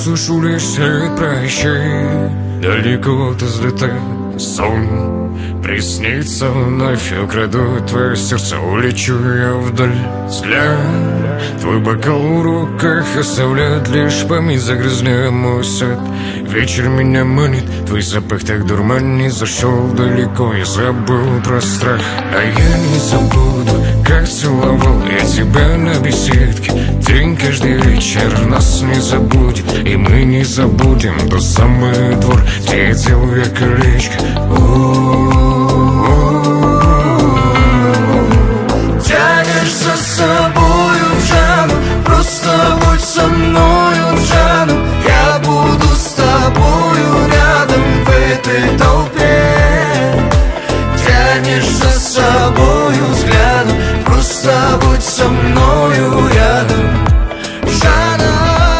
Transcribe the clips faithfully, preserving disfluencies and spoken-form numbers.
слышу лишь след прощай. Далеко ты взлетает сон, приснится вновь, украду твое сердце, улечу я вдаль. Взгляд, твой бокал в руках оставляет лишь память, загрязняя мой сад. Вечер меня манит, твой запах так дурманит, зашел далеко, я забыл про страх. А я не забуду, как целовал я тебя на беседке. День каждый вечер нас не забудет, и мы не забудем тот самый двор, где я делал я колечко. Тянешь за собою в жанну, просто будь со мною в жанну. Я буду с тобою рядом в этой толпе. Тянешь за собою взглядом, просто будь со мною рядом. Жанна,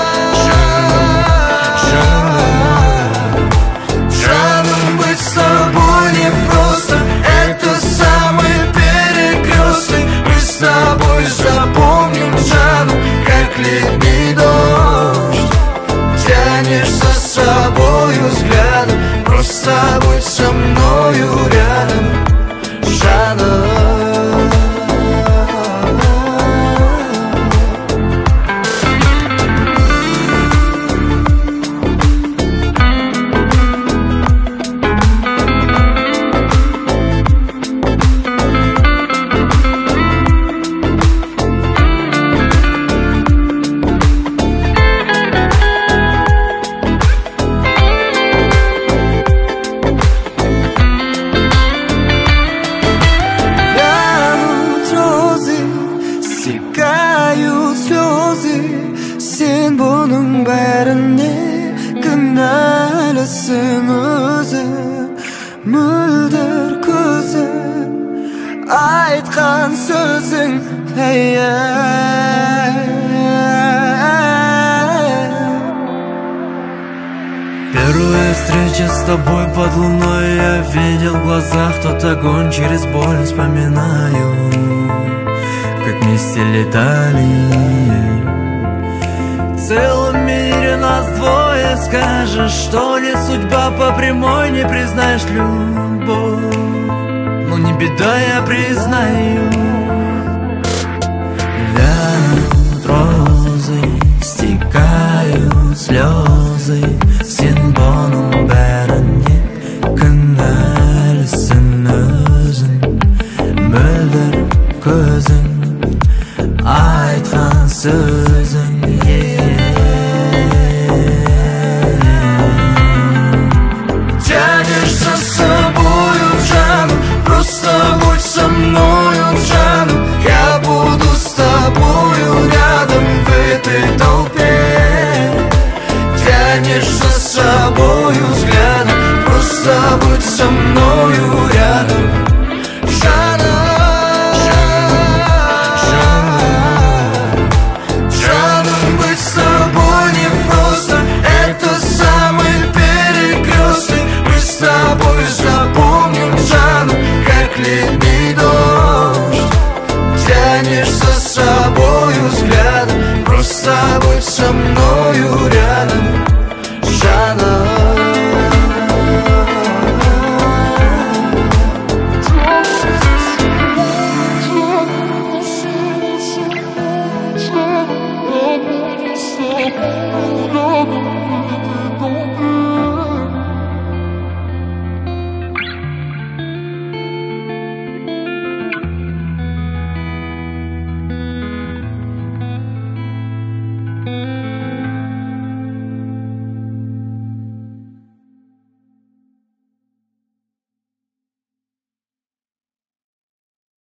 жаном быть с тобой непросто. Это самый перекрестный. Мы с тобой запомним жанну, как летний дождь. Тянешь за собою взглядом, просто будь со мною рядом. Жанна. Стекают слезы, сен бұның бәріне кінәлісің өзің. Мөлдір көзің, айтқан сөзің, Первая встреча с тобой под луной, я видел в глазах тот огонь, через боль вспоминаю, как вместе летали. В целом мире нас двое, скажешь, что не судьба по прямой, не признаешь любовь. Ну не беда, я признаю. Вянут розы, стекают слезы, сен бұның бәріне кінәлісің өзің. Мөлдір көзің, айтқан сөзің, тянешь за собою в жанну, просто будь со мною в жанну. Я буду с тобою рядом в этой толпе. Тянешь за собою взглядом, просто будь со мною